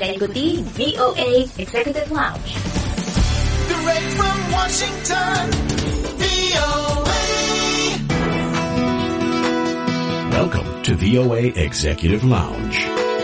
Anda ikuti VOA Executive Lounge. Direct from Washington, VOA. Welcome to VOA Executive Lounge.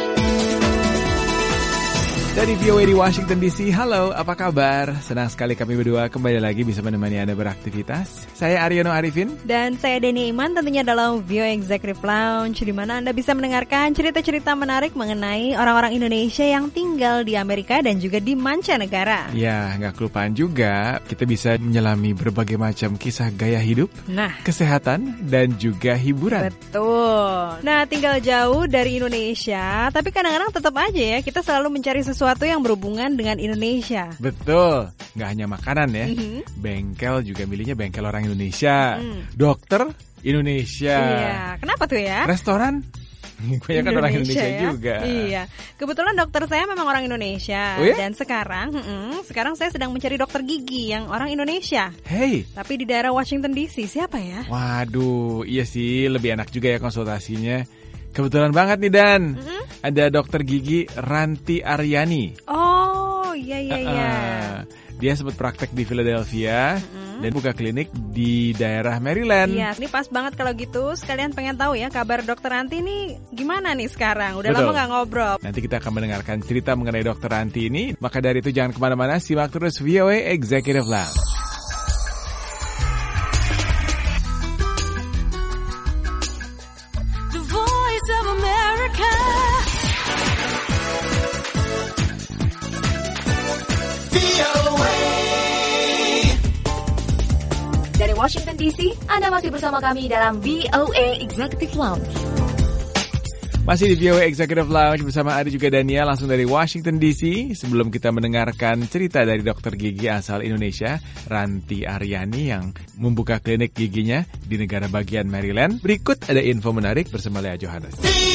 Dari VOA di Washington DC, halo, apa kabar? Senang sekali kami berdua kembali lagi bisa menemani Anda beraktivitas. Saya Aryono Arifin. Dan saya Deni Iman, tentunya dalam VOA Executive Lounge, di mana Anda bisa mendengarkan cerita-cerita menarik mengenai orang-orang Indonesia yang tinggal di Amerika dan juga di mancanegara. Ya, nggak kelupaan juga, kita bisa menyelami berbagai macam kisah gaya hidup, kesehatan, dan juga hiburan. Betul. Nah, tinggal jauh dari Indonesia, tapi kadang-kadang tetap aja ya, kita selalu mencari sesuatu yang berhubungan dengan Indonesia. Betul, nggak hanya makanan ya, bengkel juga milihnya bengkel orang Indonesia, dokter Indonesia. Iya, kenapa tuh ya? Restoran, banyak kan orang Indonesia ya? Juga. Iya, kebetulan dokter saya memang orang Indonesia. Oh ya? Dan sekarang saya sedang mencari dokter gigi yang orang Indonesia. Hey, tapi di daerah Washington DC, siapa ya? Waduh, iya sih, lebih enak juga ya konsultasinya. Kebetulan banget nih Dan, ada dokter gigi Ranti Aryani. Oh, iya. Dia sempat praktek di Philadelphia dan buka klinik di daerah Maryland. Iya, ini pas banget kalau gitu. Sekalian pengen tahu ya kabar dokter Ranti ini gimana nih sekarang? Udah Betul. lama gak ngobrol. Nanti kita akan mendengarkan cerita mengenai dokter Ranti ini. Maka dari itu jangan kemana-mana, simak terus VOA Executive Lounge. Dari Washington DC, Anda masih bersama kami dalam VOA Executive Lounge. Masih di VOA Executive Lounge bersama Adi juga Daniel langsung dari Washington DC. Sebelum kita mendengarkan cerita dari dokter gigi asal Indonesia, Ranti Aryani yang membuka klinik giginya di negara bagian Maryland, berikut ada info menarik bersama Lea Johannes.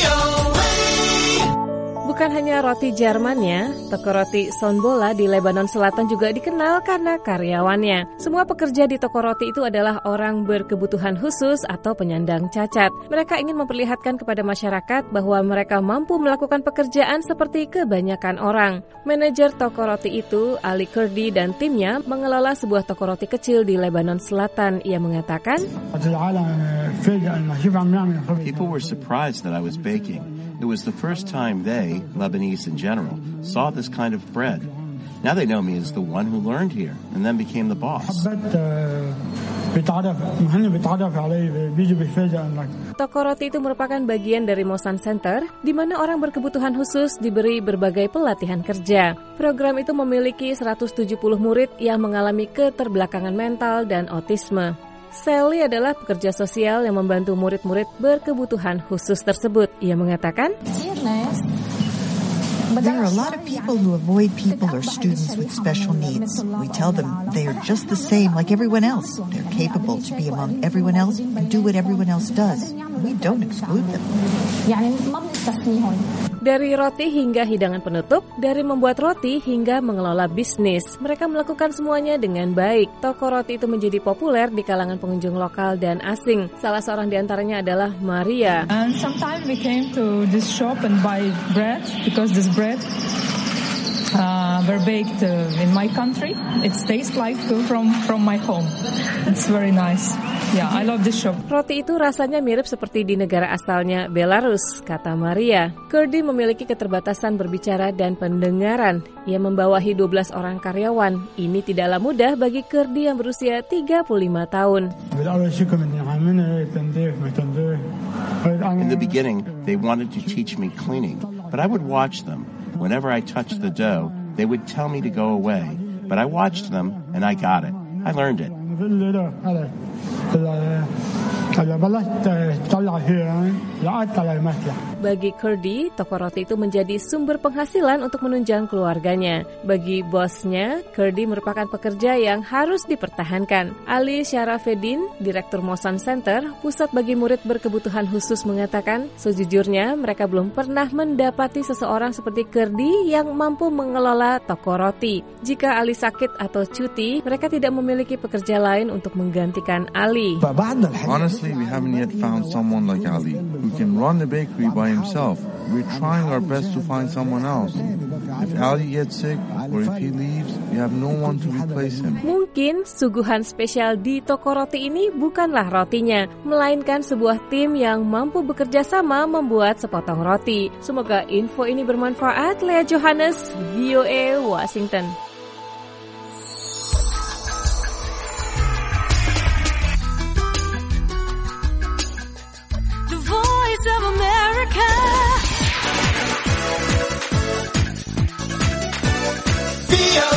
Bukan hanya roti Jermannya, toko roti Sonbola di Lebanon Selatan juga dikenal karena karyawannya. Semua pekerja di toko roti itu adalah orang berkebutuhan khusus atau penyandang cacat. Mereka ingin memperlihatkan kepada masyarakat bahwa mereka mampu melakukan pekerjaan seperti kebanyakan orang. Manajer toko roti itu, Ali Kurdi dan timnya mengelola sebuah toko roti kecil di Lebanon Selatan. Ia mengatakan, People were surprised that I was baking. It was the first time they, Lebanese in general, saw this kind of bread. Now they know me as the one who learned here and then became the boss. Toko roti itu merupakan bagian dari Mosan Center, di mana orang berkebutuhan khusus diberi berbagai pelatihan kerja. Program itu memiliki 170 murid yang mengalami keterbelakangan mental dan autisme. Sally adalah pekerja sosial yang membantu murid-murid berkebutuhan khusus tersebut. Ia mengatakan, There are a lot of people who avoid people or students with special needs. We tell them they are just the same like everyone else. They're capable to be among everyone else and do what everyone else does. We don't exclude them. Dari roti hingga hidangan penutup, dari membuat roti hingga mengelola bisnis, mereka melakukan semuanya dengan baik. Toko roti itu menjadi populer di kalangan pengunjung lokal dan asing. Salah seorang di antaranya adalah Maria. And sometimes we came to this shop and buy bread because this bread were baked in my country. It tastes like from my home. It's very nice. Yeah, I love this shop. Roti itu rasanya mirip seperti di negara asalnya Belarus, kata Maria. Kurdi memiliki keterbatasan berbicara dan pendengaran. Ia membawahi 12 orang karyawan. Ini tidaklah mudah bagi Kurdi yang berusia 35 tahun. In the beginning, they wanted to teach me cleaning, but I would watch them. Whenever I touched the dough, they would tell me to go away. But I watched them, and I got it. I learned it. Bagi Kurdi, toko roti itu menjadi sumber penghasilan untuk menunjang keluarganya. Bagi bosnya, Kurdi merupakan pekerja yang harus dipertahankan. Ali Syarafeddin, Direktur Mosan Center, pusat bagi murid berkebutuhan khusus mengatakan, sejujurnya mereka belum pernah mendapati seseorang seperti Kurdi yang mampu mengelola toko roti. Jika Ali sakit atau cuti, mereka tidak memiliki pekerja lain untuk menggantikan Ali. Honestly, we haven't yet found someone like Ali who can run the bakery by himself. we're trying our best to find someone else. If Ali gets sick or if he leaves, we have no one to replace him. Mungkin suguhan spesial di toko roti ini bukanlah rotinya, melainkan sebuah tim yang mampu bekerja sama membuat sepotong roti. Semoga info ini bermanfaat. Lea Johannes, VOA Washington. The Voice of America. VOA.